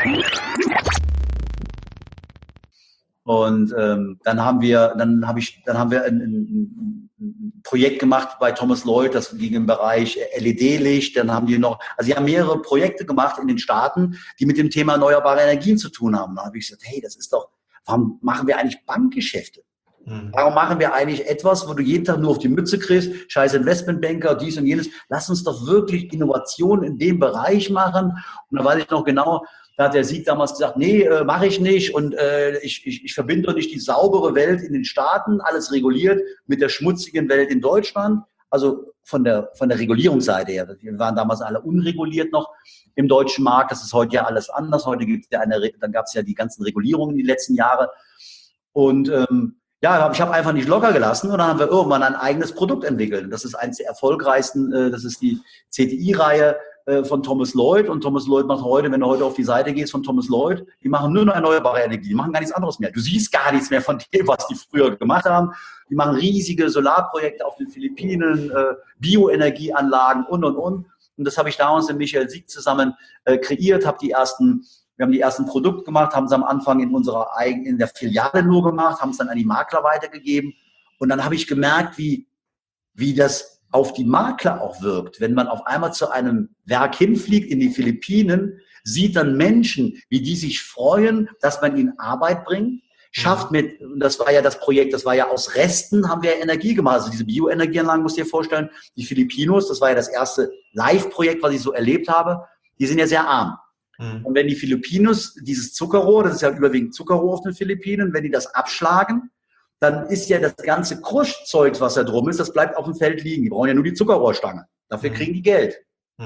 Und dann haben wir ein Projekt gemacht bei Thomas Lloyd, das ging im Bereich LED-Licht. Dann haben die haben mehrere Projekte gemacht in den Staaten, die mit dem Thema erneuerbare Energien zu tun haben. Da habe ich gesagt, hey, warum machen wir eigentlich Bankgeschäfte? Warum machen wir eigentlich etwas, wo du jeden Tag nur auf die Mütze kriegst, scheiß Investmentbanker, dies und jenes. Lass uns doch wirklich Innovation in dem Bereich machen. Und da weiß ich noch genau, da hat der Sieg damals gesagt, nee, mache ich nicht. Und ich verbinde doch nicht die saubere Welt in den Staaten, alles reguliert, mit der schmutzigen Welt in Deutschland. Also von der Regulierungsseite her. Wir waren damals alle unreguliert noch im deutschen Markt. Das ist heute ja alles anders. Heute gibt es ja dann gab es ja die ganzen Regulierungen die letzten Jahre. Und ich habe einfach nicht locker gelassen und dann haben wir irgendwann ein eigenes Produkt entwickelt. Das ist eines der erfolgreichsten, das ist die CTI-Reihe von Thomas Lloyd. Und Thomas Lloyd macht heute, wenn du heute auf die Seite gehst von Thomas Lloyd, die machen nur noch erneuerbare Energie, die machen gar nichts anderes mehr. Du siehst gar nichts mehr von dem, was die früher gemacht haben. Die machen riesige Solarprojekte auf den Philippinen, Bioenergieanlagen und. Und das habe ich damals mit Michael Sieg zusammen kreiert, wir haben die ersten Produkte gemacht, haben es am Anfang in der Filiale nur gemacht, haben es dann an die Makler weitergegeben. Und dann habe ich gemerkt, wie das auf die Makler auch wirkt. Wenn man auf einmal zu einem Werk hinfliegt in die Philippinen, sieht dann Menschen, wie die sich freuen, dass man ihnen Arbeit bringt, und das war ja das Projekt, das war ja aus Resten, haben wir Energie gemacht. Also diese Bioenergieanlagen, musst du dir vorstellen, die Filipinos, das war ja das erste Live-Projekt, was ich so erlebt habe, die sind ja sehr arm. Und wenn die Filipinos dieses Zuckerrohr, das ist ja überwiegend Zuckerrohr auf den Philippinen, wenn die das abschlagen, dann ist ja das ganze Kruschzeug, was da drum ist, das bleibt auf dem Feld liegen. Die brauchen ja nur die Zuckerrohrstange. Dafür kriegen die Geld.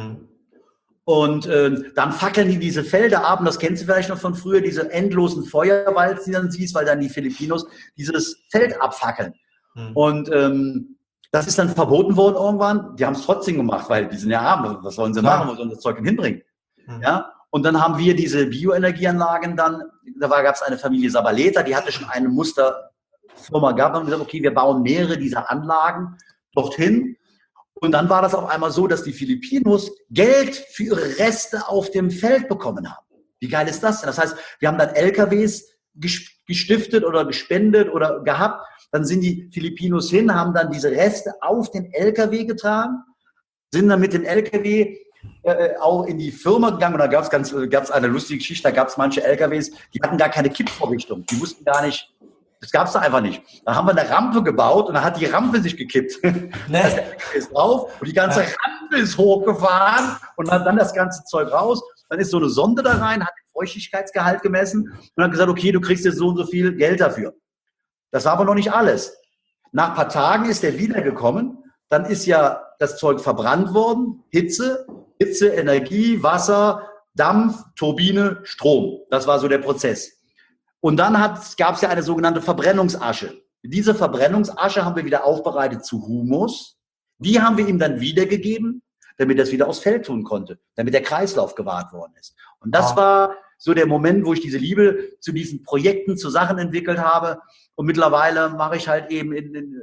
Und dann fackeln die diese Felder ab. Und das kennst du vielleicht noch von früher, diese endlosen Feuerwalzen, die du dann siehst, weil dann die Filipinos dieses Feld abfackeln. Und das ist dann verboten worden irgendwann. Die haben es trotzdem gemacht, weil die sind ja arm. Was sollen sie machen? Wo sollen sie das Zeug denn hinbringen? Ja. Und dann haben wir diese Bioenergieanlagen gab es eine Familie Sabaleta, die hatte schon eine Musterfirma gehabt und gesagt, okay, wir bauen mehrere dieser Anlagen dorthin. Und dann war das auf einmal so, dass die Filipinos Geld für ihre Reste auf dem Feld bekommen haben. Wie geil ist das denn? Das heißt, wir haben dann LKWs gestiftet oder gespendet oder gehabt. Dann sind die Filipinos haben dann diese Reste auf den LKW getragen, sind dann mit dem LKW auch in die Firma gegangen und da gab es eine lustige Geschichte, da gab es manche LKWs, die hatten gar keine Kippvorrichtung, die wussten gar nicht, das gab es da einfach nicht. Da haben wir eine Rampe gebaut und dann hat die Rampe sich gekippt. Nee. Das LKW ist drauf und die ganze Rampe ist hochgefahren und hat dann das ganze Zeug raus. Dann ist so eine Sonde da rein, hat den Feuchtigkeitsgehalt gemessen und hat gesagt, okay, du kriegst jetzt so und so viel Geld dafür. Das war aber noch nicht alles. Nach ein paar Tagen ist der wiedergekommen, dann ist ja das Zeug verbrannt worden, Hitze, Energie, Wasser, Dampf, Turbine, Strom. Das war so der Prozess. Und dann gab es ja eine sogenannte Verbrennungsasche. Diese Verbrennungsasche haben wir wieder aufbereitet zu Humus. Die haben wir ihm dann wiedergegeben, damit er es wieder aufs Feld tun konnte, damit der Kreislauf gewahrt worden ist. Und das war so der Moment, wo ich diese Liebe zu diesen Projekten, zu Sachen entwickelt habe. Und mittlerweile mache ich halt eben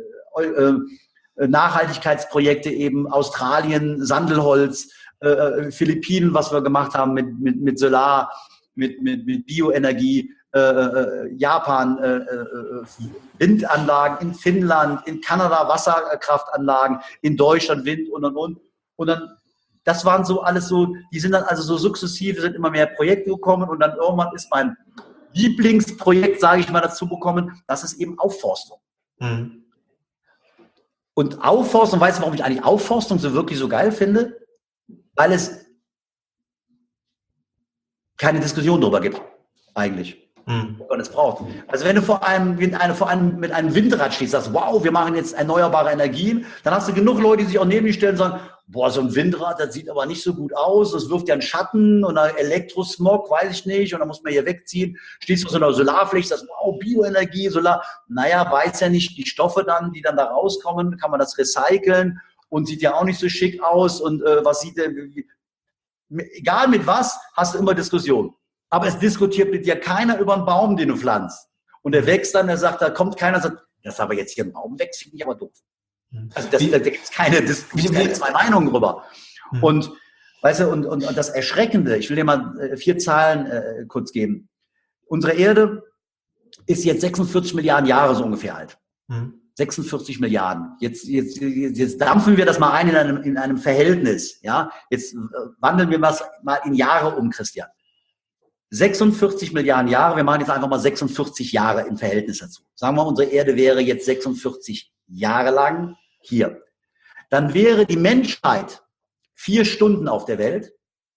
Nachhaltigkeitsprojekte, eben Australien, Sandelholz, Philippinen, was wir gemacht haben mit Solar, mit Bioenergie, Japan, Windanlagen, in Finnland, in Kanada Wasserkraftanlagen, in Deutschland Wind und. Und dann, das waren so alles so, die sind dann also so sukzessive, sind immer mehr Projekte gekommen und dann irgendwann ist mein Lieblingsprojekt, sage ich mal, dazu gekommen, das ist eben Aufforstung. Und Aufforstung, weißt du, warum ich eigentlich Aufforstung so wirklich so geil finde? Weil es keine Diskussion darüber gibt, eigentlich. Ob man es braucht. Also wenn du vor einem mit einem Windrad stehst, sagst, wow, wir machen jetzt erneuerbare Energien, dann hast du genug Leute, die sich auch neben dich stellen und sagen, boah, so ein Windrad, das sieht aber nicht so gut aus, das wirft ja einen Schatten und Elektrosmog, weiß ich nicht, und dann muss man hier wegziehen. Stehst du auf so einer Solarfläche, sagst, wow, Bioenergie, Solar, naja, weiß ja nicht, die Stoffe dann, die dann da rauskommen, kann man das recyceln und sieht ja auch nicht so schick aus und was sieht denn, egal mit was, hast du immer Diskussion. Aber es diskutiert mit dir keiner über einen Baum, den du pflanzt. Und der wächst dann, der sagt, da kommt keiner und sagt, das aber jetzt hier ein Baum wächst, finde ich aber doof. Also da gibt es keine zwei Meinungen drüber. Und Weißt du, und das Erschreckende, ich will dir mal 4 Zahlen kurz geben. Unsere Erde ist jetzt 46 Milliarden Jahre so ungefähr alt. 46 Milliarden. Jetzt dampfen wir das mal ein in einem Verhältnis. Ja? Jetzt wandeln wir was mal in Jahre um, Christian. 46 Milliarden Jahre, wir machen jetzt einfach mal 46 Jahre im Verhältnis dazu. Sagen wir, unsere Erde wäre jetzt 46 Jahre lang hier. Dann wäre die Menschheit 4 Stunden auf der Welt.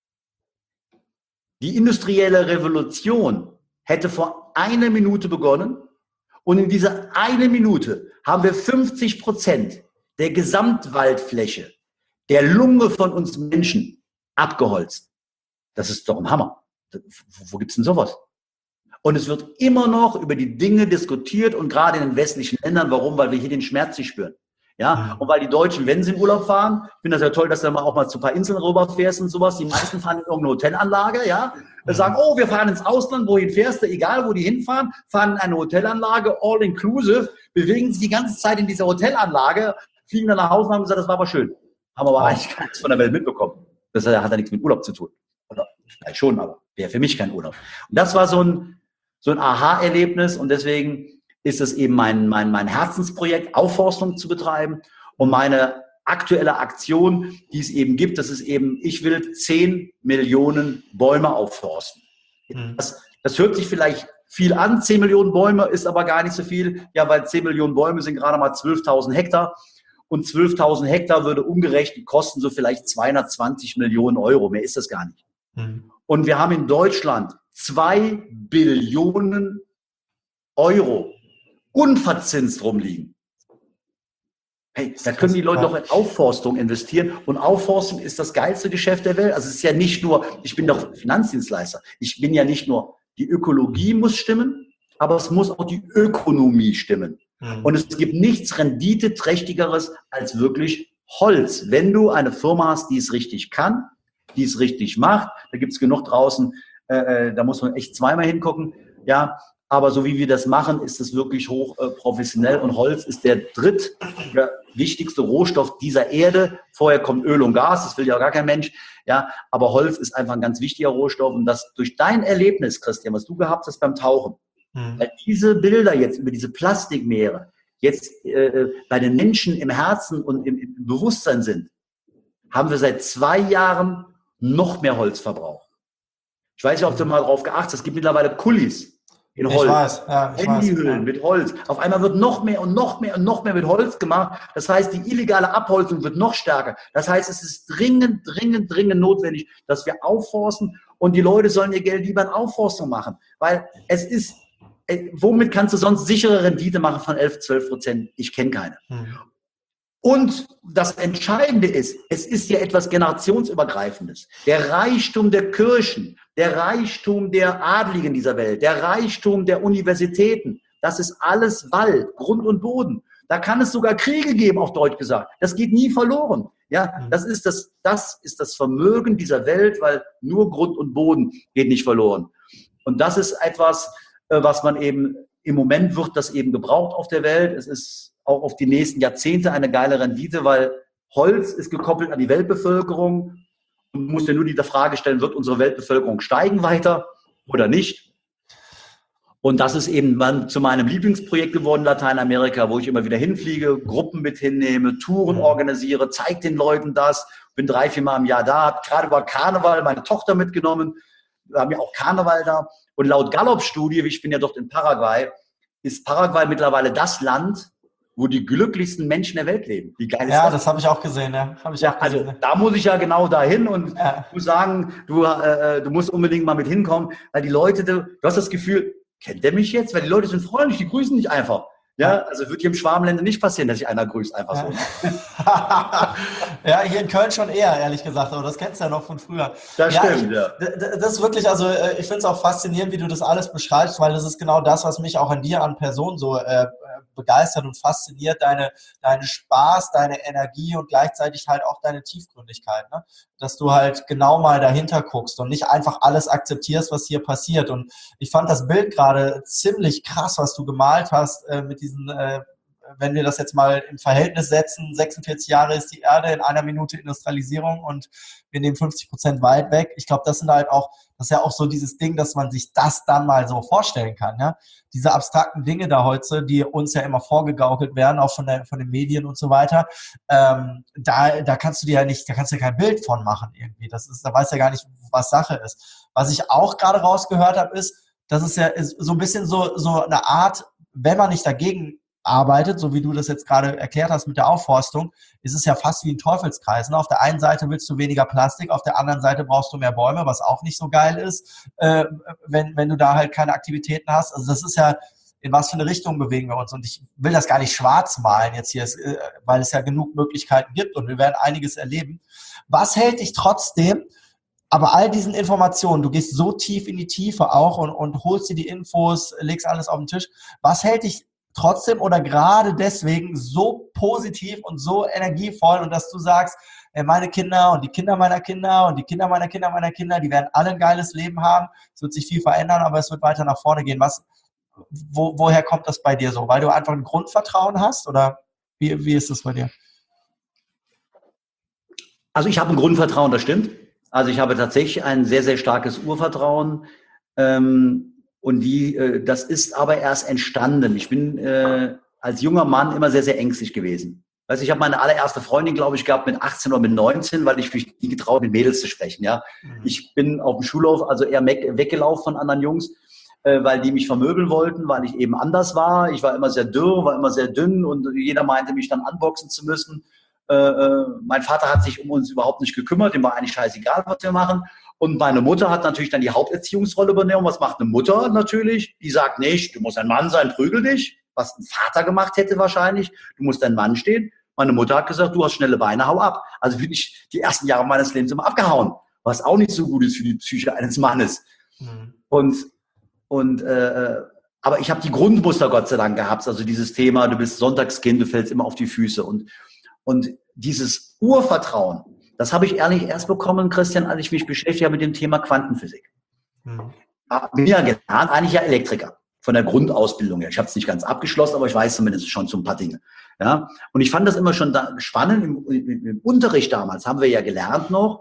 Die industrielle Revolution hätte vor 1 Minute begonnen und in dieser 1 Minute haben wir 50% der Gesamtwaldfläche, der Lunge von uns Menschen abgeholzt. Das ist doch ein Hammer. Wo gibt's denn sowas? Und es wird immer noch über die Dinge diskutiert und gerade in den westlichen Ländern. Warum? Weil wir hier den Schmerz nicht spüren. Ja, und weil die Deutschen, wenn sie in Urlaub fahren, ich finde das ja toll, dass du auch mal zu ein paar Inseln rüberfährst und sowas. Die meisten fahren in irgendeine Hotelanlage, ja. Wir sagen, oh, wir fahren ins Ausland, wohin fährst du? Egal, wo die hinfahren, fahren in eine Hotelanlage, all inclusive, bewegen sich die ganze Zeit in dieser Hotelanlage, fliegen dann nach Hause und haben gesagt, das war aber schön. Haben aber eigentlich gar nichts von der Welt mitbekommen. Das hat ja nichts mit Urlaub zu tun. Oder vielleicht schon, aber wäre für mich kein Urlaub. Und das war so ein Aha-Erlebnis und deswegen ist es eben mein Herzensprojekt, Aufforstung zu betreiben und meine aktuelle Aktion, die es eben gibt, das ist eben, ich will 10 Millionen Bäume aufforsten. Das hört sich vielleicht viel an, 10 Millionen Bäume ist aber gar nicht so viel, ja, weil 10 Millionen Bäume sind gerade mal 12.000 Hektar und 12.000 Hektar würde umgerechnet kosten so vielleicht 220 Millionen Euro, mehr ist das gar nicht. Und wir haben in Deutschland 2 Billionen Euro unverzinst rumliegen. Hey, da können die Leute doch in Aufforstung investieren. Und Aufforstung ist das geilste Geschäft der Welt. Also es ist ja nicht nur, ich bin doch Finanzdienstleister. Ich bin ja nicht nur, die Ökologie muss stimmen, aber es muss auch die Ökonomie stimmen. Und es gibt nichts Renditeträchtigeres als wirklich Holz. Wenn du eine Firma hast, die es richtig kann, die es richtig macht, da gibt es genug draußen, da muss man echt zweimal hingucken, ja. Aber so wie wir das machen, ist es wirklich hoch professionell und Holz ist der wichtigste Rohstoff dieser Erde. Vorher kommt Öl und Gas, das will ja gar kein Mensch. Ja, aber Holz ist einfach ein ganz wichtiger Rohstoff und das durch dein Erlebnis, Christian, was du gehabt hast beim Tauchen, weil diese Bilder jetzt über diese Plastikmeere jetzt bei den Menschen im Herzen und im Bewusstsein sind, haben wir seit 2 Jahren noch mehr Holzverbrauch. Ich weiß nicht, ob du mal drauf geachtet hast, es gibt mittlerweile Kulis. In Holz. Ich weiß. Handyhüllen mit Holz. Auf einmal wird noch mehr und noch mehr und noch mehr mit Holz gemacht. Das heißt, die illegale Abholzung wird noch stärker. Das heißt, es ist dringend notwendig, dass wir aufforsten und die Leute sollen ihr Geld lieber in Aufforstung machen. Weil es ist, womit kannst du sonst sichere Rendite machen von 11-12%? Ich kenne keine. Und das Entscheidende ist, es ist ja etwas Generationsübergreifendes. Der Reichtum der Kirchen, der Reichtum der Adligen dieser Welt, der Reichtum der Universitäten, das ist alles Wald, Grund und Boden. Da kann es sogar Kriege geben, auf Deutsch gesagt. Das geht nie verloren. Ja, das ist das Vermögen dieser Welt, weil nur Grund und Boden geht nicht verloren. Und das ist etwas, was man eben, im Moment wird das eben gebraucht auf der Welt. Es ist auch auf die nächsten Jahrzehnte eine geile Rendite, weil Holz ist gekoppelt an die Weltbevölkerung. Man muss ja nur die Frage stellen, wird unsere Weltbevölkerung steigen weiter oder nicht? Und das ist eben zu meinem Lieblingsprojekt geworden, Lateinamerika, wo ich immer wieder hinfliege, Gruppen mit hinnehme, Touren organisiere, zeige den Leuten das, bin 3-4 Mal im Jahr da, habe gerade über Karneval meine Tochter mitgenommen, wir haben ja auch Karneval da. Und laut Gallup-Studie, ich bin ja dort in Paraguay, ist Paraguay mittlerweile das Land, wo die glücklichsten Menschen der Welt leben. Wie geil ist das? Ja, das habe ich auch gesehen. Ja. Also da muss ich ja genau dahin und muss sagen, du musst unbedingt mal mit hinkommen, weil die Leute, du hast das Gefühl, kennt der mich jetzt? Weil die Leute sind freundlich, die grüßen dich einfach. Ja, also wird hier im Schwabenländer nicht passieren, dass sich einer grüßt, einfach so. Ja, hier in Köln schon eher, ehrlich gesagt, aber das kennst du ja noch von früher. Das stimmt, ja. Das ist wirklich, also ich finde es auch faszinierend, wie du das alles beschreibst, weil das ist genau das, was mich auch an dir, an Person so begeistert und fasziniert, deine Spaß, deine Energie und gleichzeitig halt auch deine Tiefgründigkeit, ne? Dass du halt genau mal dahinter guckst und nicht einfach alles akzeptierst, was hier passiert. Und ich fand das Bild gerade ziemlich krass, was du gemalt hast mit diesen wenn wir das jetzt mal im Verhältnis setzen, 46 Jahre ist die Erde, in einer Minute Industrialisierung und wir nehmen 50% Wald weg. Ich glaube, das ist ja auch so dieses Ding, dass man sich das dann mal so vorstellen kann. Ja? Diese abstrakten Dinge da heute, die uns ja immer vorgegaukelt werden, auch von den Medien und so weiter, da kannst du kein Bild von machen irgendwie. Da weißt du ja gar nicht, was Sache ist. Was ich auch gerade rausgehört habe, ist, das ist ja so ein bisschen so eine Art, wenn man nicht dagegen arbeitet, so wie du das jetzt gerade erklärt hast mit der Aufforstung, ist es ja fast wie ein Teufelskreis. Ne? Auf der einen Seite willst du weniger Plastik, auf der anderen Seite brauchst du mehr Bäume, was auch nicht so geil ist, wenn du da halt keine Aktivitäten hast. Also das ist ja, in was für eine Richtung bewegen wir uns. Und ich will das gar nicht schwarz malen jetzt hier, weil es ja genug Möglichkeiten gibt und wir werden einiges erleben. Was hält dich trotzdem, aber all diesen Informationen, du gehst so tief in die Tiefe auch und holst dir die Infos, legst alles auf den Tisch. Was hält dich trotzdem oder gerade deswegen so positiv und so energievoll und dass du sagst, meine Kinder und die Kinder meiner Kinder und die Kinder meiner Kinder meiner Kinder, die werden alle ein geiles Leben haben. Es wird sich viel verändern, aber es wird weiter nach vorne gehen. Woher kommt das bei dir so? Weil du einfach ein Grundvertrauen hast oder wie ist das bei dir? Also ich habe ein Grundvertrauen, das stimmt. Also ich habe tatsächlich ein sehr, sehr starkes Urvertrauen. Und das ist aber erst entstanden. Ich bin als junger Mann immer sehr, sehr ängstlich gewesen. Also ich habe meine allererste Freundin, glaube ich, gehabt mit 18 oder mit 19, weil ich mich nie getraut, mit Mädels zu sprechen. Ja, ich bin auf dem Schulhof also eher weggelaufen von anderen Jungs, weil die mich vermöbeln wollten, weil ich eben anders war. Ich war immer sehr dürr, war immer sehr dünn und jeder meinte, mich dann unboxen zu müssen. Mein Vater hat sich um uns überhaupt nicht gekümmert, dem war eigentlich scheißegal, was wir machen. Und meine Mutter hat natürlich dann die Haupterziehungsrolle übernommen. Was macht eine Mutter natürlich? Die sagt nicht, du musst ein Mann sein, prügel dich, was ein Vater gemacht hätte wahrscheinlich. Du musst ein Mann stehen. Meine Mutter hat gesagt, du hast schnelle Beine, hau ab. Also bin ich die ersten Jahre meines Lebens immer abgehauen, was auch nicht so gut ist für die Psyche eines Mannes. Aber ich habe die Grundmuster Gott sei Dank gehabt. Also dieses Thema, du bist Sonntagskind, du fällst immer auf die Füße. Und dieses Urvertrauen, das habe ich ehrlich erst bekommen, Christian, als ich mich beschäftigt habe mit dem Thema Quantenphysik. Ich bin ja gelernt, eigentlich ja Elektriker von der Grundausbildung her. Ich habe es nicht ganz abgeschlossen, aber ich weiß zumindest schon so ein paar Dinge. Ja? Und ich fand das immer schon spannend. Im Unterricht damals haben wir ja gelernt noch,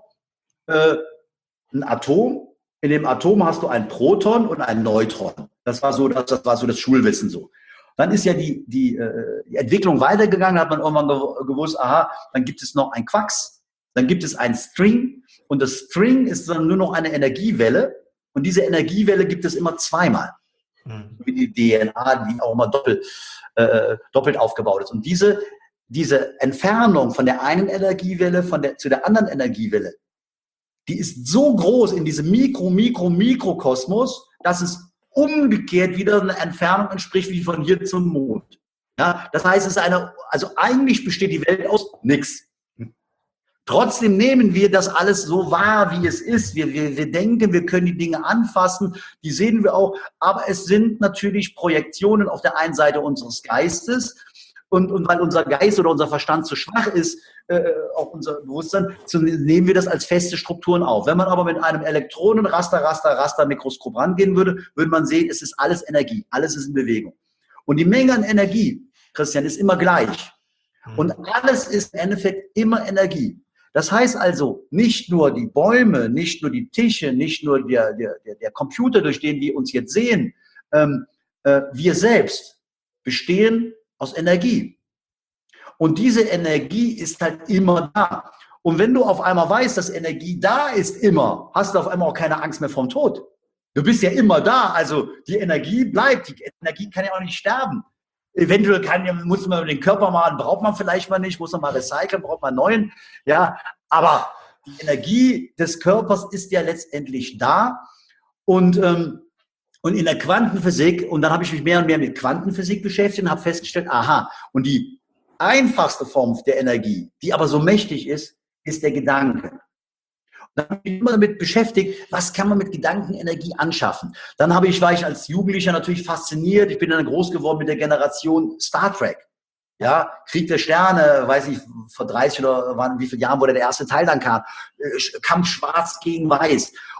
ein Atom, in dem Atom hast du ein Proton und ein Neutron. Das war so das Schulwissen so. Dann ist ja die Entwicklung weitergegangen, da hat man irgendwann gewusst, aha, dann gibt es noch ein Quacks, dann gibt es ein String und das String ist dann nur noch eine Energiewelle und diese Energiewelle gibt es immer zweimal. Wie die DNA, die auch immer doppelt aufgebaut ist. Und diese Entfernung von der einen Energiewelle zu der anderen Energiewelle, die ist so groß in diesem Mikrokosmos, dass es umgekehrt wieder eine Entfernung entspricht wie von hier zum Mond. Ja, das heißt, also eigentlich besteht die Welt aus nichts. Trotzdem nehmen wir das alles so wahr, wie es ist. Wir denken, wir können die Dinge anfassen, die sehen wir auch, aber es sind natürlich Projektionen auf der einen Seite unseres Geistes und weil unser Geist oder unser Verstand zu schwach ist, auch unser Bewusstsein, nehmen wir das als feste Strukturen auf. Wenn man aber mit einem Elektronenraster-Mikroskop rangehen würde, würde man sehen, es ist alles Energie, alles ist in Bewegung. Und die Menge an Energie, Christian, ist immer gleich. Und alles ist im Endeffekt immer Energie. Das heißt also, nicht nur die Bäume, nicht nur die Tische, nicht nur der Computer, durch den wir uns jetzt sehen, wir selbst bestehen aus Energie. Und diese Energie ist halt immer da. Und wenn du auf einmal weißt, dass Energie da ist immer, hast du auf einmal auch keine Angst mehr vom Tod. Du bist ja immer da, also die Energie bleibt, die Energie kann ja auch nicht sterben. Eventuell muss man den Körper mal, braucht man vielleicht mal nicht, muss man mal recyceln, braucht man einen neuen. Ja, aber die Energie des Körpers ist ja letztendlich da. Und in der Quantenphysik, und dann habe ich mich mehr und mehr mit Quantenphysik beschäftigt und habe festgestellt, aha, und die einfachste Form der Energie, die aber so mächtig ist, ist der Gedanke. Dann habe ich mich immer damit beschäftigt, was kann man mit Gedankenenergie anschaffen. Dann war ich als Jugendlicher natürlich fasziniert. Ich bin dann groß geworden mit der Generation Star Trek. Ja, Krieg der Sterne, weiß ich, vor 30 oder wie vielen Jahren, wo der erste Teil dann kam. Kampf Schwarz gegen Weiß.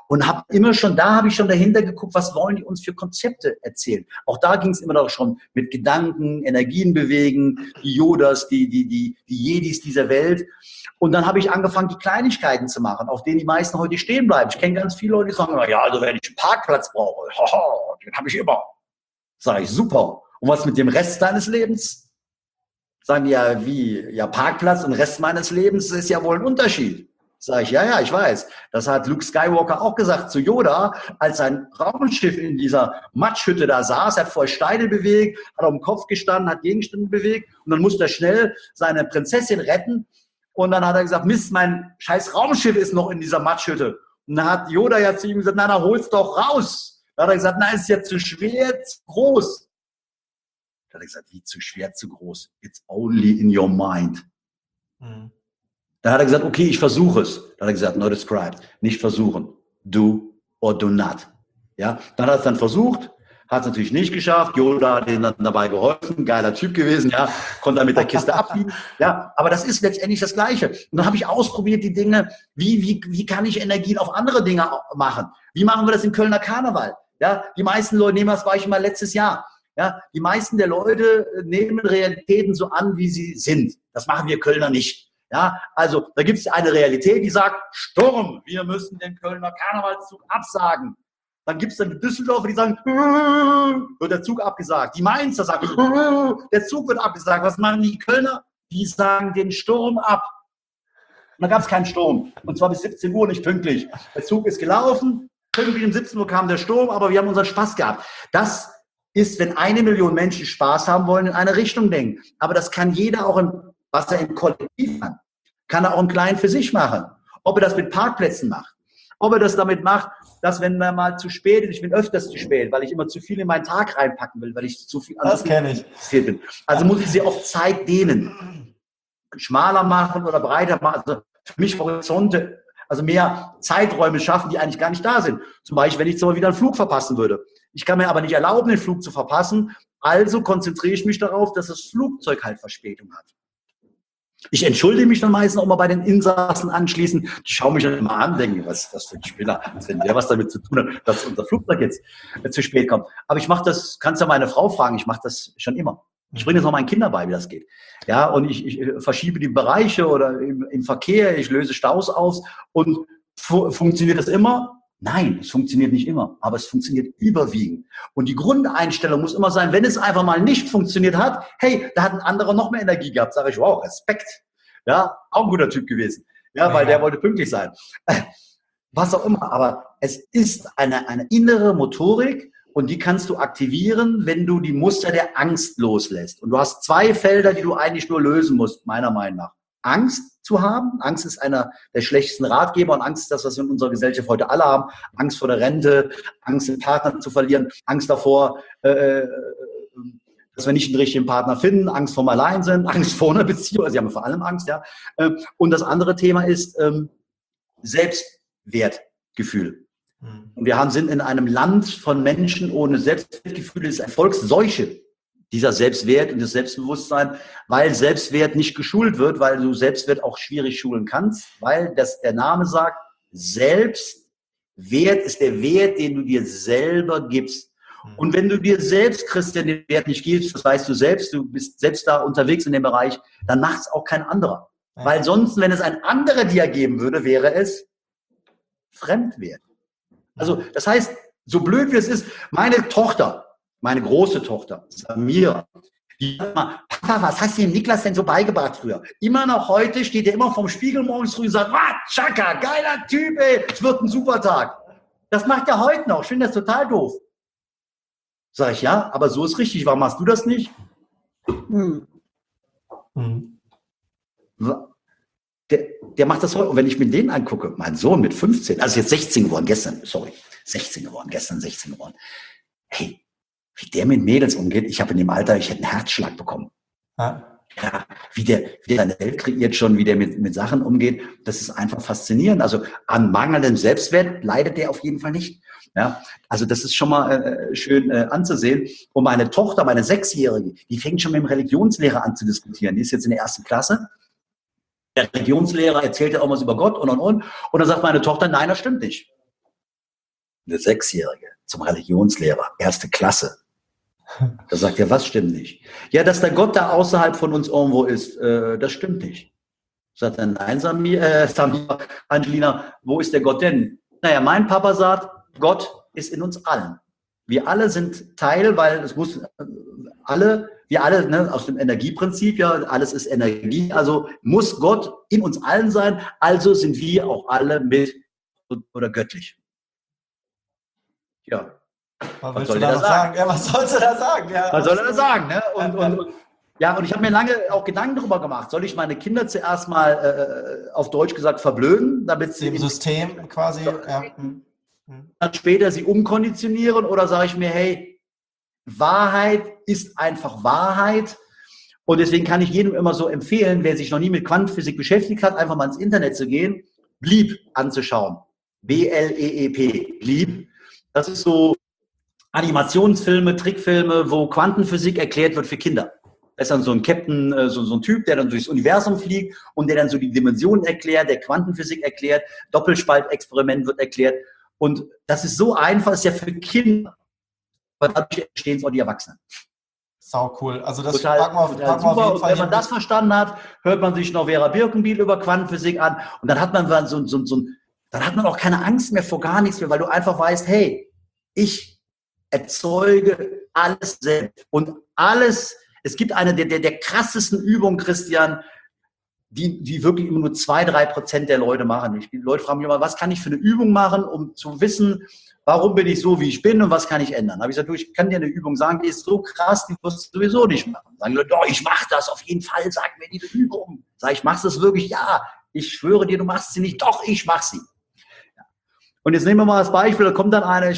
Und habe ich schon dahinter geguckt, was wollen die uns für Konzepte erzählen. Auch da ging es immer noch schon mit Gedanken, Energien bewegen, die Yodas, die Jedis dieser Welt. Und dann habe ich angefangen, die Kleinigkeiten zu machen, auf denen die meisten heute stehen bleiben. Ich kenne ganz viele Leute, die sagen, ja, also wenn ich einen Parkplatz brauche, den habe ich immer. Sage ich, super. Und was mit dem Rest deines Lebens? Sagen die, ja, wie? Ja, Parkplatz und Rest meines Lebens ist ja wohl ein Unterschied. Sag ich, ja, ich weiß. Das hat Luke Skywalker auch gesagt zu Yoda, als sein Raumschiff in dieser Matschhütte da saß. Er hat voll Steine bewegt, hat auf dem Kopf gestanden, hat Gegenstände bewegt und dann musste er schnell seine Prinzessin retten. Und dann hat er gesagt, Mist, mein scheiß Raumschiff ist noch in dieser Matschhütte. Und dann hat Yoda ja zu ihm gesagt, na, hol's doch raus. Dann hat er gesagt, na, ist jetzt zu schwer, zu groß. Dann hat er gesagt, wie zu schwer, zu groß? It's only in your mind. Mhm. Dann hat er gesagt, okay, ich versuche es. Dann hat er gesagt, no described, nicht versuchen. Do or do not. Ja, dann hat er es dann versucht, hat es natürlich nicht geschafft. Yoda hat ihm dann dabei geholfen, geiler Typ gewesen, ja, konnte er mit der Kiste abbiegen. Ja, aber das ist letztendlich das Gleiche. Und dann habe ich ausprobiert die Dinge, wie kann ich Energien auf andere Dinge machen? Wie machen wir das im Kölner Karneval? Ja, die meisten Leute, nehmen das war ich mal letztes Jahr. Ja, die meisten der Leute nehmen Realitäten so an, wie sie sind. Das machen wir Kölner nicht. Ja, also da gibt es eine Realität, die sagt, Sturm, wir müssen den Kölner Karnevalszug absagen. Dann gibt es dann die Düsseldorfer, die sagen, wird der Zug abgesagt. Die Mainzer sagen, der Zug wird abgesagt. Was machen die Kölner? Die sagen den Sturm ab. Und dann gab es keinen Sturm. Und zwar bis 17 Uhr, nicht pünktlich. Der Zug ist gelaufen, pünktlich um 17 Uhr kam der Sturm, aber wir haben unseren Spaß gehabt. Das ist, wenn 1 Million Menschen Spaß haben wollen, in eine Richtung denken. Aber das kann jeder auch was er im Kollektiv kann er auch im Kleinen für sich machen. Ob er das mit Parkplätzen macht, ob er das damit macht, dass wenn man mal zu spät ist, ich bin öfters zu spät, weil ich immer zu viel in meinen Tag reinpacken will, weil ich zu viel das kenne ich. Interessiert bin. Also muss ich sie auf Zeit dehnen. Schmaler machen oder breiter machen. Also für mich Horizonte, also mehr Zeiträume schaffen, die eigentlich gar nicht da sind. Zum Beispiel, wenn ich jetzt mal wieder einen Flug verpassen würde. Ich kann mir aber nicht erlauben, den Flug zu verpassen. Also konzentriere ich mich darauf, dass das Flugzeug halt Verspätung hat. Ich entschuldige mich dann meistens auch mal bei den Insassen anschließend. Die schauen mich dann immer an, denken, was ist das für ein Spinner? Wenn der was damit zu tun hat, dass unser Flugzeug jetzt zu spät kommt. Aber ich mache das, kannst ja meine Frau fragen, ich mache das schon immer. Ich bringe das auch meinen Kindern bei, wie das geht. Ja, und ich verschiebe die Bereiche oder im Verkehr, ich löse Staus aus und funktioniert das immer? Nein, es funktioniert nicht immer, aber es funktioniert überwiegend. Und die Grundeinstellung muss immer sein, wenn es einfach mal nicht funktioniert hat, hey, da hat ein anderer noch mehr Energie gehabt, sage ich, wow, Respekt. Ja, auch ein guter Typ gewesen. Ja, weil der wollte pünktlich sein. Was auch immer, aber es ist eine innere Motorik und die kannst du aktivieren, wenn du die Muster der Angst loslässt. Und du hast 2 Felder, die du eigentlich nur lösen musst, meiner Meinung nach. Angst zu haben. Angst ist einer der schlechtesten Ratgeber und Angst ist das, was wir in unserer Gesellschaft heute alle haben. Angst vor der Rente, Angst, den Partner zu verlieren, Angst davor, dass wir nicht den richtigen Partner finden, Angst vorm Alleinsein, Angst vor einer Beziehung, also sie haben vor allem Angst, ja. Und das andere Thema ist Selbstwertgefühl. Und wir sind in einem Land von Menschen ohne Selbstwertgefühl, das ist eine Volksseuche. Dieser Selbstwert und das Selbstbewusstsein, weil Selbstwert nicht geschult wird, weil du Selbstwert auch schwierig schulen kannst, weil der Name sagt, Selbstwert ist der Wert, den du dir selber gibst. Und wenn du dir selbst, Christian, den Wert nicht gibst, das weißt du selbst, du bist selbst da unterwegs in dem Bereich, dann macht es auch kein anderer. Ja. Weil sonst, wenn es ein anderer dir geben würde, wäre es Fremdwert. Also das heißt, so blöd wie es ist, meine Tochter, meine große Tochter, Samira, die sagt mal, Papa, was hast du dem Niklas denn so beigebracht früher? Immer noch heute steht er immer vorm Spiegel morgens früh und sagt, Chaka, geiler Typ, ey, es wird ein super Tag. Das macht er heute noch, ich finde das total doof. Sag ich, ja, aber so ist richtig, warum machst du das nicht? Der macht das heute, und wenn ich mir den angucke, mein Sohn mit 15, also jetzt 16 geworden, gestern 16 geworden. Hey, wie der mit Mädels umgeht, ich habe in dem Alter, ich hätte einen Herzschlag bekommen. Ja, wie der seine Welt kreiert schon, wie der mit Sachen umgeht, das ist einfach faszinierend. Also an mangelndem Selbstwert leidet der auf jeden Fall nicht. Ja, also das ist schon mal schön anzusehen. Und meine Tochter, meine 6-Jährige, die fängt schon mit dem Religionslehrer an zu diskutieren. Die ist jetzt in der 1. Klasse. Der Religionslehrer erzählt ja auch was über Gott und. Und dann sagt meine Tochter, nein, das stimmt nicht. Eine Sechsjährige zum Religionslehrer, 1. Klasse. Da sagt er, was stimmt nicht? Ja, dass der Gott da außerhalb von uns irgendwo ist, das stimmt nicht. Sagt er, nein, Samir, Angelina, wo ist der Gott denn? Naja, mein Papa sagt, Gott ist in uns allen. Wir alle sind Teil, weil es muss wir alle, ne, aus dem Energieprinzip, ja, alles ist Energie, also muss Gott in uns allen sein, also sind wir auch alle mit oder göttlich. Ja. Was soll er da sagen? Ja, was sollst du da sagen? Ja, was soll er da sagen? Ne? Und ich habe mir lange auch Gedanken darüber gemacht. Soll ich meine Kinder zuerst mal auf Deutsch gesagt verblöden, damit sie im System quasi dann später sie umkonditionieren, oder sage ich mir, hey, Wahrheit ist einfach Wahrheit, und deswegen kann ich jedem immer so empfehlen, wer sich noch nie mit Quantenphysik beschäftigt hat, einfach mal ins Internet zu gehen, Bleep anzuschauen. BLEEP, Bleep. Das ist so Animationsfilme, Trickfilme, wo Quantenphysik erklärt wird für Kinder. Da ist dann so ein Captain, so ein Typ, der dann durchs Universum fliegt und der dann so die Dimensionen erklärt, der Quantenphysik erklärt, Doppelspaltexperiment wird erklärt. Und das ist so einfach, ist ja für Kinder, aber dadurch entstehen es auch die Erwachsenen. Sau cool. Also das total super. Und wenn man das verstanden hat, hört man sich noch Vera Birkenbiel über Quantenphysik an, und dann hat man dann hat man auch keine Angst mehr vor gar nichts mehr, weil du einfach weißt, hey, ich erzeuge alles selbst. Und alles, es gibt eine der krassesten Übungen, Christian, die wirklich immer nur 2-3% der Leute machen. Die Leute fragen mich immer, was kann ich für eine Übung machen, um zu wissen, warum bin ich so, wie ich bin, und was kann ich ändern? Da habe ich gesagt, du, ich kann dir eine Übung sagen, die ist so krass, die wirst du sowieso nicht machen. Sagen die Leute, doch, ich mache das auf jeden Fall, sag mir diese Übung. Sag ich, machst du das wirklich? Ja, ich schwöre dir, du machst sie nicht. Doch, ich mache sie. Ja. Und jetzt nehmen wir mal das Beispiel, da kommt dann einer,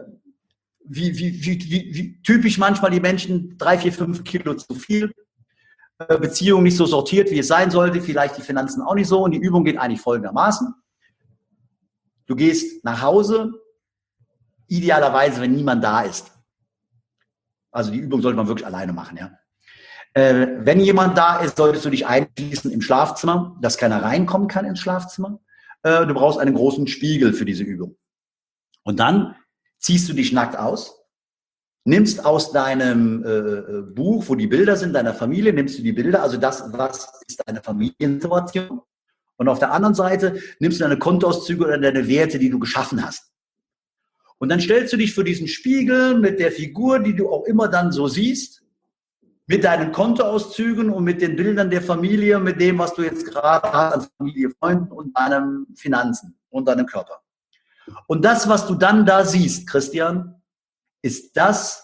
wie typisch manchmal die Menschen, 3, 4, 5 Kilo zu viel, Beziehung nicht so sortiert, wie es sein sollte, vielleicht die Finanzen auch nicht so, und die Übung geht eigentlich folgendermaßen. Du gehst nach Hause, idealerweise, wenn niemand da ist. Also die Übung sollte man wirklich alleine machen, ja. Wenn jemand da ist, solltest du dich einschließen im Schlafzimmer, dass keiner reinkommen kann ins Schlafzimmer. Du brauchst einen großen Spiegel für diese Übung. Und dann ziehst du dich nackt aus, nimmst aus deinem Buch, wo die Bilder sind, deiner Familie, nimmst du die Bilder, also das, was ist deine Familiensituation. Und auf der anderen Seite nimmst du deine Kontoauszüge oder deine Werte, die du geschaffen hast. Und dann stellst du dich für diesen Spiegel mit der Figur, die du auch immer dann so siehst, mit deinen Kontoauszügen und mit den Bildern der Familie, mit dem, was du jetzt gerade hast an Familie, Freunden und deinen Finanzen und deinem Körper. Und das, was du dann da siehst, Christian, ist das,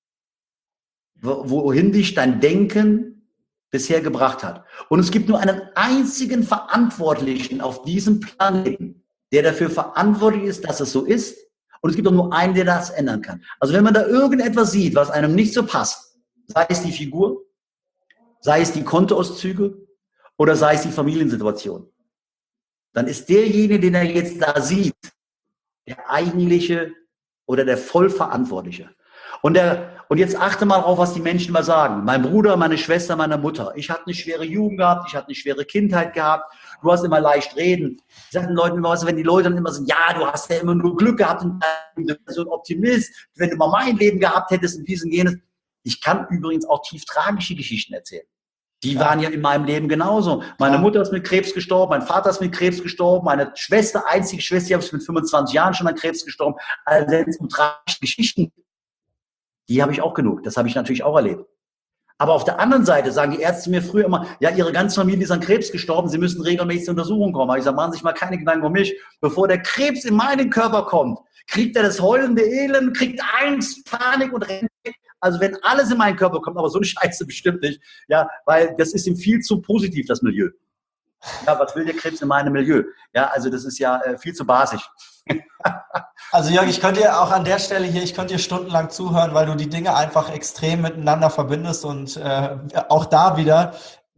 wohin dich dein Denken bisher gebracht hat. Und es gibt nur einen einzigen Verantwortlichen auf diesem Planeten, der dafür verantwortlich ist, dass es so ist. Und es gibt auch nur einen, der das ändern kann. Also wenn man da irgendetwas sieht, was einem nicht so passt, sei es die Figur, sei es die Kontoauszüge oder sei es die Familiensituation, dann ist derjenige, den er jetzt da sieht, der eigentliche oder der Vollverantwortliche. Und jetzt achte mal drauf, was die Menschen immer sagen. Mein Bruder, meine Schwester, meine Mutter. Ich hatte eine schwere Jugend gehabt, ich hatte eine schwere Kindheit gehabt. Du hast immer leicht reden. Ich sage den Leuten immer, wenn die Leute dann immer sagen, ja, du hast ja immer nur Glück gehabt und du bist so ein Optimist. Wenn du mal mein Leben gehabt hättest und dies und jenes. Ich kann übrigens auch tief tragische Geschichten erzählen. Die waren ja in meinem Leben genauso. Meine Mutter ist mit Krebs gestorben, mein Vater ist mit Krebs gestorben, meine Schwester, einzige Schwester, die ist mit 25 Jahren schon an Krebs gestorben. Also wenn es um tragische Geschichten, die habe ich auch genug. Das habe ich natürlich auch erlebt. Aber auf der anderen Seite sagen die Ärzte mir früher immer, ja, ihre ganze Familie ist an Krebs gestorben, sie müssen regelmäßig zur Untersuchung kommen. Aber ich sage, machen Sie sich mal keine Gedanken um mich. Bevor der Krebs in meinen Körper kommt, kriegt er das heulende Elend, kriegt Angst, Panik und rennt weg. Also wenn alles in meinen Körper kommt, aber so eine Scheiße bestimmt nicht, ja, weil das ist ihm viel zu positiv, das Milieu. Ja, was will der Krebs in meinem Milieu? Ja, also das ist ja viel zu basisch. Also Jörg, ich könnte dir auch an der Stelle hier, ich könnte dir stundenlang zuhören, weil du die Dinge einfach extrem miteinander verbindest und auch da wieder,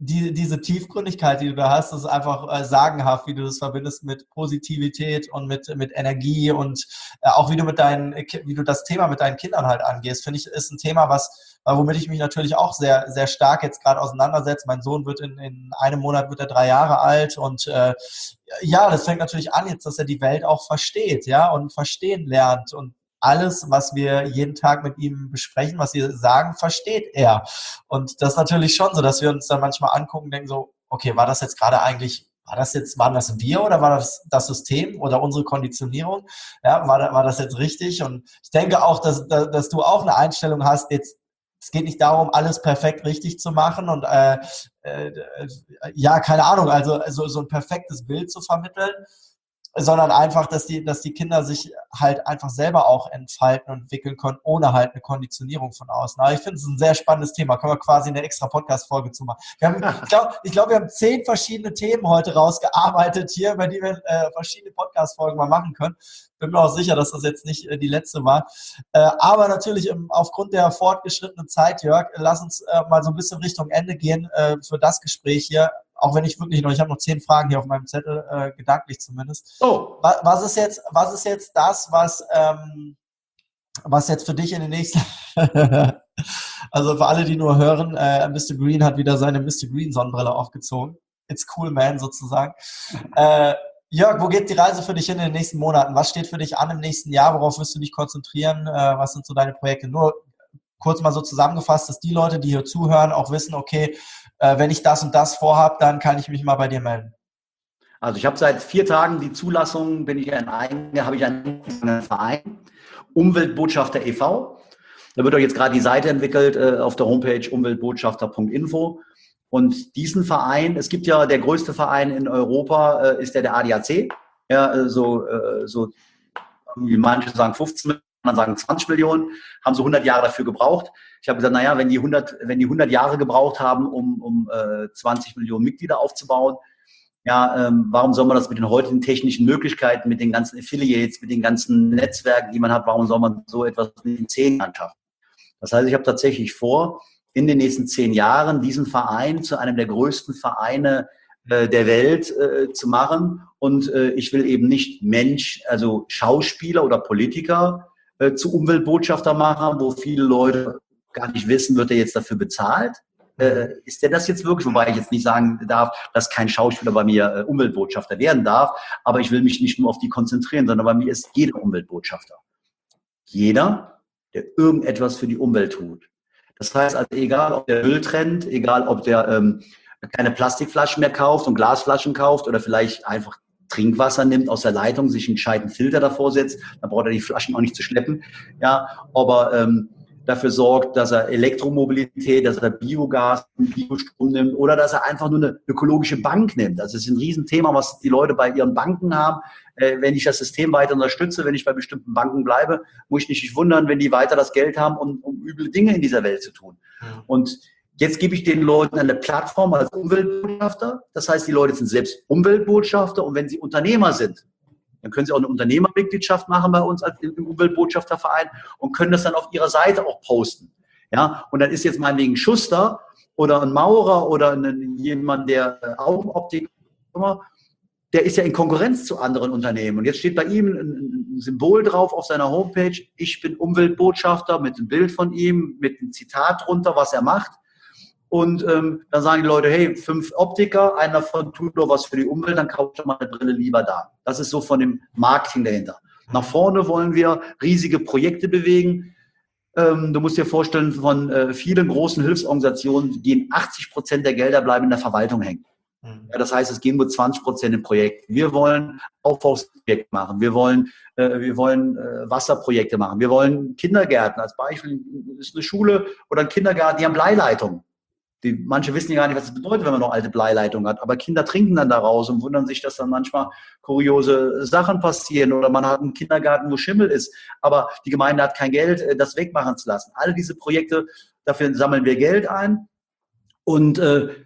diese Tiefgründigkeit, die du da hast, ist einfach sagenhaft, wie du das verbindest mit Positivität und mit Energie und auch wie du das Thema mit deinen Kindern halt angehst, finde ich, ist ein Thema, womit ich mich natürlich auch sehr, sehr stark jetzt gerade auseinandersetze. Mein Sohn wird in einem Monat wird er 3 Jahre alt und ja, das fängt natürlich an jetzt, dass er die Welt auch versteht, ja, und verstehen lernt und alles, was wir jeden Tag mit ihm besprechen, was wir sagen, versteht er. Und das ist natürlich schon so, dass wir uns dann manchmal angucken und denken so, okay, waren das wir oder war das System oder unsere Konditionierung? Ja, war das jetzt richtig? Und ich denke auch, dass du auch eine Einstellung hast, jetzt, es geht nicht darum, alles perfekt richtig zu machen und ja, keine Ahnung, also so ein perfektes Bild zu vermitteln, sondern einfach, dass die Kinder sich halt einfach selber auch entfalten und entwickeln können, ohne halt eine Konditionierung von außen. Aber ich finde es ein sehr spannendes Thema. Können wir quasi eine extra Podcast-Folge zu machen. Ich glaube, wir haben 10 verschiedene Themen heute rausgearbeitet hier, über die wir verschiedene Podcast-Folgen mal machen können. Bin mir auch sicher, dass das jetzt nicht die letzte war. Aber natürlich aufgrund der fortgeschrittenen Zeit, Jörg, lass uns mal so ein bisschen Richtung Ende gehen für das Gespräch hier. Auch wenn ich habe noch 10 Fragen hier auf meinem Zettel, gedanklich zumindest. Oh. Was ist jetzt das, was jetzt für dich in den nächsten, also für alle, die nur hören, Mr. Green hat wieder seine Mr. Green Sonnenbrille aufgezogen. It's cool, man, sozusagen. Jörg, wo geht die Reise für dich hin in den nächsten Monaten? Was steht für dich an im nächsten Jahr? Worauf wirst du dich konzentrieren? Was sind so deine Projekte? Nur kurz mal so zusammengefasst, dass die Leute, die hier zuhören, auch wissen, okay, wenn ich das und das vorhabe, dann kann ich mich mal bei dir melden. Also ich habe seit 4 Tagen die Zulassung, habe ich einen Verein, Umweltbotschafter e.V. Da wird auch jetzt gerade die Seite entwickelt auf der Homepage umweltbotschafter.info. Und diesen Verein, es gibt ja der größte Verein in Europa, ist der ADAC. Ja, wie manche sagen 15 Millionen, andere sagen 20 Millionen, haben so 100 Jahre dafür gebraucht. Ich habe gesagt, naja, wenn die 100 Jahre gebraucht haben, um 20 Millionen Mitglieder aufzubauen, ja, warum soll man das mit den heutigen technischen Möglichkeiten, mit den ganzen Affiliates, mit den ganzen Netzwerken, die man hat, warum soll man so etwas in 10 Jahren schaffen? Das heißt, ich habe tatsächlich vor, in den nächsten 10 Jahren diesen Verein zu einem der größten Vereine der Welt zu machen. Und ich will eben nicht also Schauspieler oder Politiker zu Umweltbotschafter machen, wo viele Leute gar nicht wissen, wird er jetzt dafür bezahlt? Ist der das jetzt wirklich? Wobei ich jetzt nicht sagen darf, dass kein Schauspieler bei mir Umweltbotschafter werden darf. Aber ich will mich nicht nur auf die konzentrieren, sondern bei mir ist jeder Umweltbotschafter. Jeder, der irgendetwas für die Umwelt tut. Das heißt also, egal ob der Müll trennt, egal ob der keine Plastikflaschen mehr kauft und Glasflaschen kauft oder vielleicht einfach Trinkwasser nimmt aus der Leitung, sich einen gescheiten Filter davor setzt, dann braucht er die Flaschen auch nicht zu schleppen. Ja, aber dafür sorgt, dass er Elektromobilität, dass er Biogas, Biostrom nimmt oder dass er einfach nur eine ökologische Bank nimmt. Das ist ein Riesenthema, was die Leute bei ihren Banken haben. Wenn ich das System weiter unterstütze, wenn ich bei bestimmten Banken bleibe, muss ich nicht wundern, wenn die weiter das Geld haben, um üble Dinge in dieser Welt zu tun. Und jetzt gebe ich den Leuten eine Plattform als Umweltbotschafter. Das heißt, die Leute sind selbst Umweltbotschafter und wenn sie Unternehmer sind, dann können sie auch eine Unternehmermitgliedschaft machen bei uns als im Umweltbotschafterverein und können das dann auf ihrer Seite auch posten. Ja, und dann ist jetzt meinetwegen Schuster oder ein Maurer oder jemand, der Augenoptik, der ist ja in Konkurrenz zu anderen Unternehmen. Und jetzt steht bei ihm ein Symbol drauf auf seiner Homepage, ich bin Umweltbotschafter mit einem Bild von ihm, mit einem Zitat drunter, was er macht. Und dann sagen die Leute, hey, 5 Optiker, einer davon tut nur was für die Umwelt, dann kauft doch mal eine Brille lieber da. Das ist so von dem Marketing dahinter. Nach vorne wollen wir riesige Projekte bewegen. Du musst dir vorstellen, von vielen großen Hilfsorganisationen gehen 80% der Gelder bleiben in der Verwaltung hängen. Ja, das heißt, es gehen nur 20% im Projekt. Wir wollen Aufbauprojekte machen. Wir wollen Wasserprojekte machen. Wir wollen Kindergärten. Als Beispiel ist eine Schule oder ein Kindergarten, die haben Bleileitungen. Manche wissen ja gar nicht, was das bedeutet, wenn man noch alte Bleileitungen hat. Aber Kinder trinken dann daraus und wundern sich, dass dann manchmal kuriose Sachen passieren. Oder man hat einen Kindergarten, wo Schimmel ist. Aber die Gemeinde hat kein Geld, das wegmachen zu lassen. Alle diese Projekte, dafür sammeln wir Geld ein. Und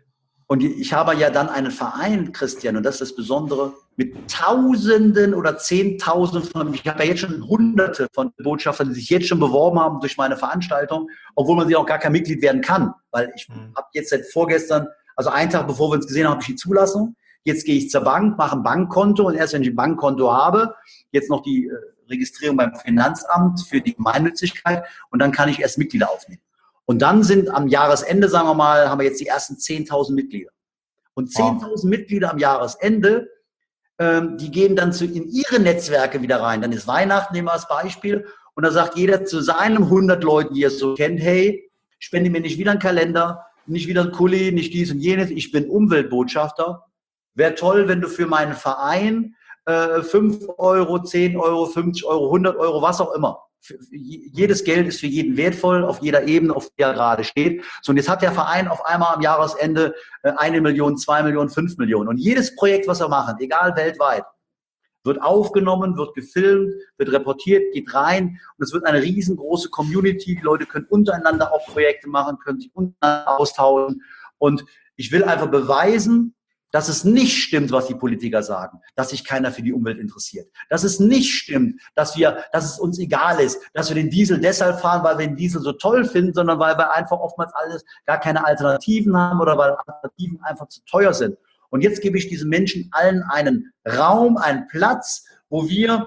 ich habe ja dann einen Verein, Christian, und das ist das Besondere, mit Tausenden oder Zehntausenden ich habe ja jetzt schon Hunderte von Botschaftern, die sich jetzt schon beworben haben durch meine Veranstaltung, obwohl man sie auch gar kein Mitglied werden kann. Weil ich habe jetzt seit vorgestern Also einen Tag bevor wir uns gesehen haben, habe ich die Zulassung. Jetzt gehe ich zur Bank, mache ein Bankkonto und erst wenn ich ein Bankkonto habe, jetzt noch die Registrierung beim Finanzamt für die Gemeinnützigkeit und dann kann ich erst Mitglieder aufnehmen. Und dann sind am Jahresende, sagen wir mal, haben wir jetzt die ersten 10.000 Mitglieder. Und 10.000 Mitglieder am Jahresende, die gehen dann in ihre Netzwerke wieder rein. Dann ist Weihnachten, nehmen wir als Beispiel. Und da sagt jeder zu seinen 100 Leuten, die er so kennt, hey, spende mir nicht wieder einen Kalender, nicht wieder ein Kuli, nicht dies und jenes. Ich bin Umweltbotschafter. Wäre toll, wenn du für meinen Verein 5 Euro, 10 Euro, 50 Euro, 100 Euro, was auch immer. Jedes Geld ist für jeden wertvoll, auf jeder Ebene, auf der er gerade steht. So, und jetzt hat der Verein auf einmal am Jahresende 1 Million, 2 Millionen, 5 Millionen. Und jedes Projekt, was wir machen, egal weltweit, wird aufgenommen, wird gefilmt, wird reportiert, geht rein. Und es wird eine riesengroße Community. Die Leute können untereinander auch Projekte machen, können sich untereinander austauschen. Und ich will einfach beweisen, dass es nicht stimmt, was die Politiker sagen, dass sich keiner für die Umwelt interessiert. Dass es nicht stimmt, dass es uns egal ist, dass wir den Diesel deshalb fahren, weil wir den Diesel so toll finden, sondern weil wir einfach oftmals gar keine Alternativen haben oder weil Alternativen einfach zu teuer sind. Und jetzt gebe ich diesen Menschen allen einen Raum, einen Platz, wo wir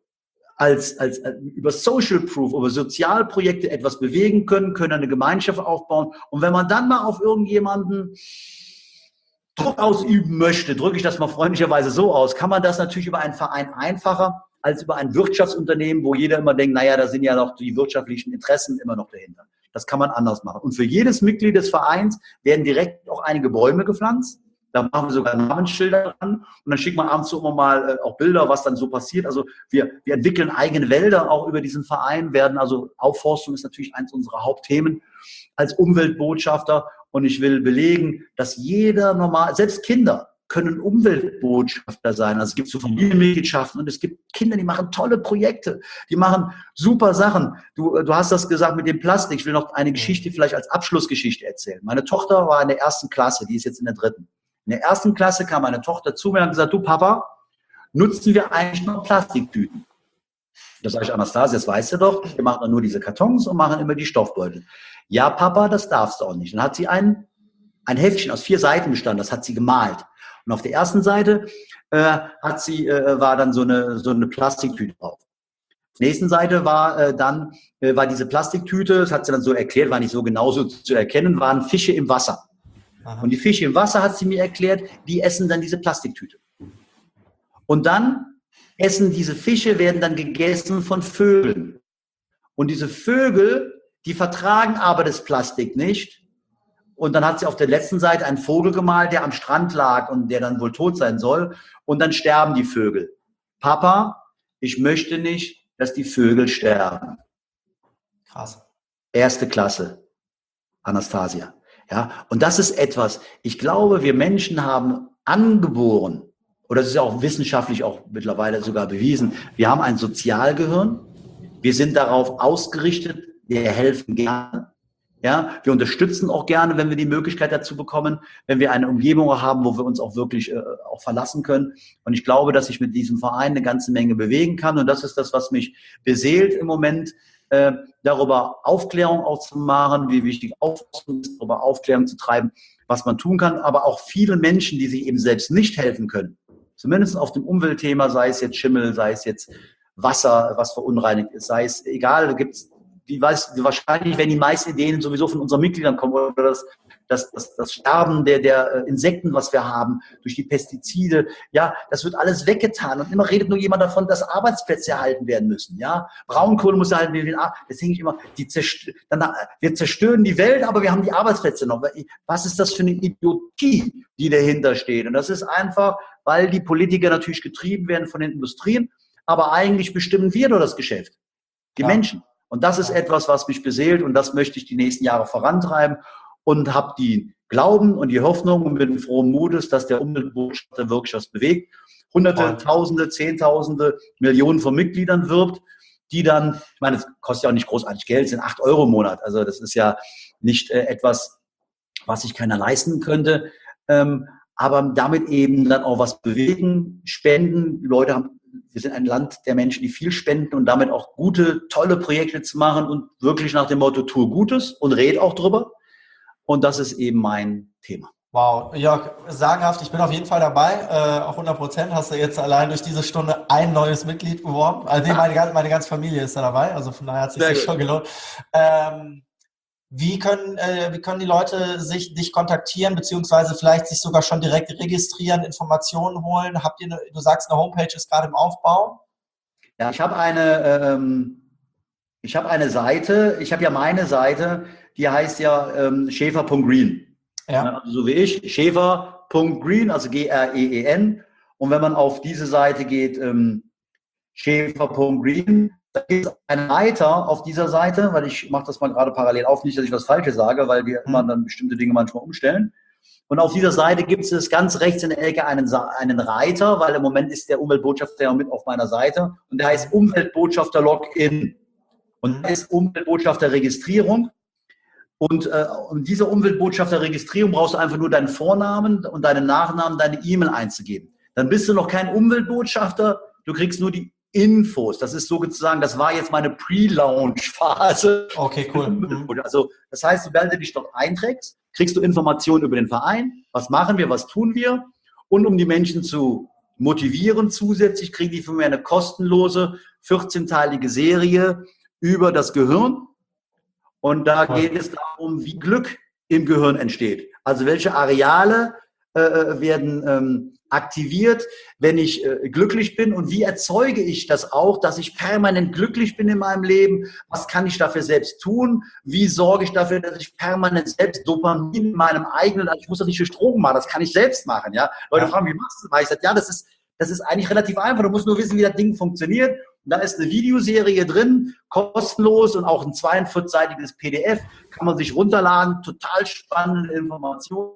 über Social Proof, über Sozialprojekte etwas bewegen können eine Gemeinschaft aufbauen. Und wenn man dann mal auf irgendjemanden Druck ausüben möchte, drücke ich das mal freundlicherweise so aus, kann man das natürlich über einen Verein einfacher als über ein Wirtschaftsunternehmen, wo jeder immer denkt, naja, da sind ja noch die wirtschaftlichen Interessen immer noch dahinter. Das kann man anders machen. Und für jedes Mitglied des Vereins werden direkt auch einige Bäume gepflanzt. Da machen wir sogar Namensschilder dran und dann schicken wir abends immer mal auch Bilder, was dann so passiert. Also wir entwickeln eigene Wälder auch über diesen Verein, Aufforstung ist natürlich eines unserer Hauptthemen als Umweltbotschafter. Und ich will belegen, dass selbst Kinder können Umweltbotschafter sein. Also es gibt so Familienmitgliedschaften und es gibt Kinder, die machen tolle Projekte, die machen super Sachen. Du hast das gesagt mit dem Plastik. Ich will noch eine Geschichte vielleicht als Abschlussgeschichte erzählen. Meine Tochter war in der 1. Klasse, die ist jetzt in der 3. In der 1. Klasse kam meine Tochter zu mir und hat gesagt, du Papa, nutzen wir eigentlich noch Plastiktüten? Da sage ich, Anastasia, das weißt du doch, wir machen nur diese Kartons und machen immer die Stoffbeutel. Ja, Papa, das darfst du auch nicht. Dann hat sie ein Heftchen aus 4 Seiten bestanden, das hat sie gemalt. Und auf der ersten Seite war dann so eine Plastiktüte drauf. Auf der nächsten Seite war diese Plastiktüte, das hat sie dann so erklärt, war nicht so genauso zu erkennen, waren Fische im Wasser. Aha. Und die Fische im Wasser, hat sie mir erklärt, die essen dann diese Plastiktüte. Und dann diese Fische werden dann gegessen von Vögeln. Und diese Vögel, die vertragen aber das Plastik nicht. Und dann hat sie auf der letzten Seite einen Vogel gemalt, der am Strand lag und der dann wohl tot sein soll. Und dann sterben die Vögel. Papa, ich möchte nicht, dass die Vögel sterben. Krass. 1. Klasse, Anastasia. Ja, und das ist etwas, ich glaube, wir Menschen haben angeboren, oder das ist ja auch wissenschaftlich auch mittlerweile sogar bewiesen, wir haben ein Sozialgehirn, wir sind darauf ausgerichtet, wir helfen gerne, ja, wir unterstützen auch gerne, wenn wir die Möglichkeit dazu bekommen, wenn wir eine Umgebung haben, wo wir uns auch wirklich auch verlassen können. Und ich glaube, dass ich mit diesem Verein eine ganze Menge bewegen kann. Und das ist das, was mich beseelt im Moment, darüber Aufklärung auch zu machen, wie wichtig Aufklärung ist, darüber Aufklärung zu treiben, was man tun kann. Aber auch viele Menschen, die sich eben selbst nicht helfen können, zumindest auf dem Umweltthema, sei es jetzt Schimmel, sei es jetzt Wasser, was verunreinigt ist, sei es egal, da gibt's wahrscheinlich, wenn die meisten Ideen sowieso von unseren Mitgliedern kommen oder das Sterben der Insekten, was wir haben, durch die Pestizide, ja, das wird alles weggetan. Und immer redet nur jemand davon, dass Arbeitsplätze erhalten werden müssen, ja. Braunkohle muss erhalten werden. Deswegen immer, wir zerstören die Welt, aber wir haben die Arbeitsplätze noch. Was ist das für eine Idiotie, die dahinter steht? Und das ist einfach, weil die Politiker natürlich getrieben werden von den Industrien, aber eigentlich bestimmen wir nur das Geschäft. Die Menschen. Und das ist etwas, was mich beseelt und das möchte ich die nächsten Jahre vorantreiben und habe die Glauben und die Hoffnung und bin frohen Mutes, dass der Umweltbotschafter wirklich was bewegt. Hunderte, Tausende, Zehntausende, Millionen von Mitgliedern wirbt, die dann, ich meine, es kostet ja auch nicht großartig Geld, sind 8 Euro im Monat. Also das ist ja nicht etwas, was sich keiner leisten könnte. Aber damit eben dann auch was bewegen, spenden. Wir sind ein Land der Menschen, die viel spenden und damit auch gute, tolle Projekte zu machen und wirklich nach dem Motto, tue Gutes und red auch drüber. Und das ist eben mein Thema. Wow, Jörg, sagenhaft, ich bin auf jeden Fall dabei, auch 100%. Hast du jetzt allein durch diese Stunde ein neues Mitglied beworben. Also meine ganze Familie ist da dabei, also von daher hat es sich schon gelohnt. Wie können die Leute dich kontaktieren, beziehungsweise vielleicht sich sogar schon direkt registrieren, Informationen holen? Du sagst, eine Homepage ist gerade im Aufbau? Ja, ich habe eine Seite, ich habe ja meine Seite, die heißt ja schäfer.green. Ja. Also so wie ich, schäfer.green, also Green. Und wenn man auf diese Seite geht, schäfer.green, da gibt es einen Reiter auf dieser Seite, weil ich mache das mal gerade parallel auf, nicht, dass ich was Falsches sage, weil wir immer dann bestimmte Dinge manchmal umstellen. Und auf dieser Seite gibt es ganz rechts in der Ecke einen Reiter, weil im Moment ist der Umweltbotschafter ja mit auf meiner Seite und der heißt Umweltbotschafter Login. Und da ist Umweltbotschafter Registrierung. Und diese Umweltbotschafter-Registrierung brauchst du einfach nur deinen Vornamen und deinen Nachnamen, deine E-Mail einzugeben. Dann bist du noch kein Umweltbotschafter, du kriegst nur die Infos. Das ist sozusagen, das war jetzt meine Pre-Launch-Phase. Okay, cool. Also das heißt, sobald du dich dort einträgst, kriegst du Informationen über den Verein. Was machen wir, was tun wir? Und um die Menschen zu motivieren zusätzlich, kriegen die von mir eine kostenlose 14-teilige Serie über das Gehirn. Und da geht es darum, wie Glück im Gehirn entsteht. Also welche Areale werden aktiviert, wenn ich glücklich bin und wie erzeuge ich das auch, dass ich permanent glücklich bin in meinem Leben? Was kann ich dafür selbst tun? Wie sorge ich dafür, dass ich permanent selbst Dopamin in meinem eigenen, also ich muss das nicht durch Drogen machen, das kann ich selbst machen. Ja? Leute fragen, wie machst du das? Ich sage, ja, das ist eigentlich relativ einfach. Du musst nur wissen, wie das Ding funktioniert. Und da ist eine Videoserie drin, kostenlos und auch ein 42-seitiges PDF, kann man sich runterladen, total spannende Informationen.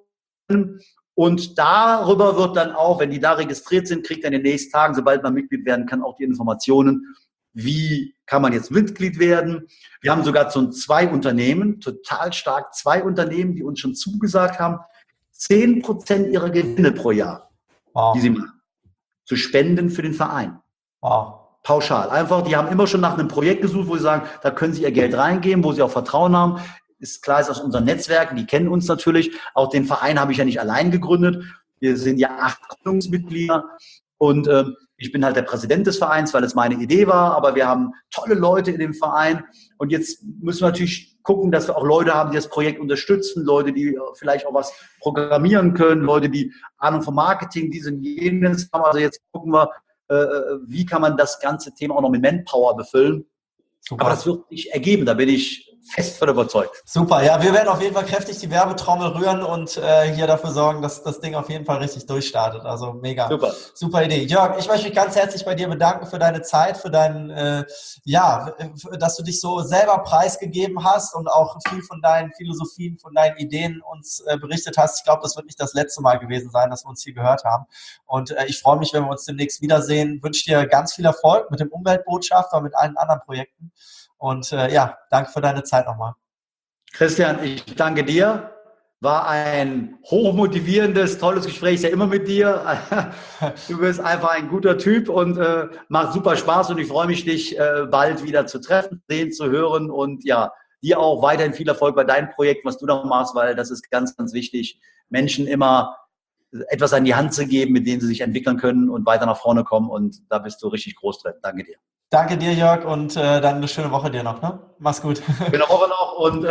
Und darüber wird dann auch, wenn die da registriert sind, kriegt er in den nächsten Tagen, sobald man Mitglied werden kann, auch die Informationen, wie kann man jetzt Mitglied werden. Wir haben sogar schon 2 Unternehmen, total stark, 2 Unternehmen, die uns schon zugesagt haben, 10% ihrer Gewinne pro Jahr, die sie machen, zu spenden für den Verein. Wow. Pauschal. Einfach, die haben immer schon nach einem Projekt gesucht, wo sie sagen, da können sie ihr Geld reingeben, wo sie auch Vertrauen haben. Ist klar, ist aus unseren Netzwerken, die kennen uns natürlich. Auch den Verein habe ich ja nicht allein gegründet. Wir sind ja 8 Gründungsmitglieder und ich bin halt der Präsident des Vereins, weil es meine Idee war. Aber wir haben tolle Leute in dem Verein und jetzt müssen wir natürlich gucken, dass wir auch Leute haben, die das Projekt unterstützen, Leute, die vielleicht auch was programmieren können, Leute, die Ahnung vom Marketing, dies und jenes haben. Also jetzt gucken wir, wie kann man das ganze Thema auch noch mit Manpower befüllen. Super. Aber das wird sich ergeben, da bin ich fest von überzeugt. Super, ja, wir werden auf jeden Fall kräftig die Werbetrommel rühren und hier dafür sorgen, dass das Ding auf jeden Fall richtig durchstartet. Also mega. Super Idee. Jörg, ich möchte mich ganz herzlich bei dir bedanken für deine Zeit, für deinen, dass du dich so selber preisgegeben hast und auch viel von deinen Philosophien, von deinen Ideen uns berichtet hast. Ich glaube, das wird nicht das letzte Mal gewesen sein, dass wir uns hier gehört haben. Und ich freue mich, wenn wir uns demnächst wiedersehen. Wünsche dir ganz viel Erfolg mit dem Umweltbotschafter und mit allen anderen Projekten. Und danke für deine Zeit nochmal. Christian, ich danke dir. War ein hochmotivierendes, tolles Gespräch, ja immer mit dir. Du bist einfach ein guter Typ und macht super Spaß und ich freue mich, dich bald wieder zu treffen, sehen, zu hören und ja, dir auch weiterhin viel Erfolg bei deinem Projekt, was du da machst, weil das ist ganz, ganz wichtig, Menschen immer etwas an die Hand zu geben, mit dem sie sich entwickeln können und weiter nach vorne kommen und da bist du richtig groß drin. Danke dir. Danke dir, Jörg, und dann eine schöne Woche dir noch. Ne? Mach's gut. Schöne Woche noch und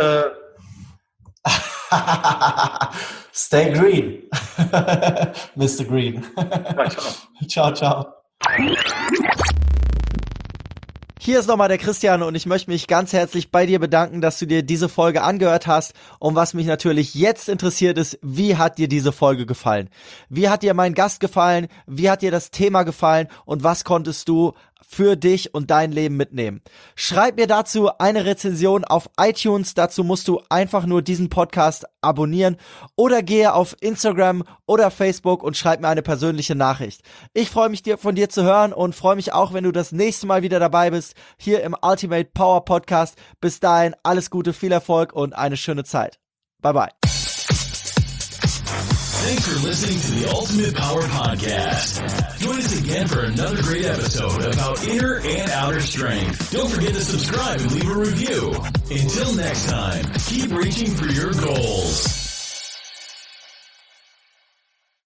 stay green. Mr. Green. Ja, ciao. Ciao, ciao. Hier ist nochmal der Christian und ich möchte mich ganz herzlich bei dir bedanken, dass du dir diese Folge angehört hast. Und was mich natürlich jetzt interessiert ist, wie hat dir diese Folge gefallen? Wie hat dir mein Gast gefallen? Wie hat dir das Thema gefallen? Und was konntest du für dich und dein Leben mitnehmen? Schreib mir dazu eine Rezension auf iTunes. Dazu musst du einfach nur diesen Podcast abonnieren oder gehe auf Instagram oder Facebook und schreib mir eine persönliche Nachricht. Ich freue mich, von dir zu hören und freue mich auch, wenn du das nächste Mal wieder dabei bist, hier im Ultimate Power Podcast. Bis dahin, alles Gute, viel Erfolg und eine schöne Zeit. Bye, bye. Thanks for listening to the Ultimate Power Podcast. Join us again for another great episode about inner and outer strength. Don't forget to subscribe and leave a review. Until next time, keep reaching for your goals.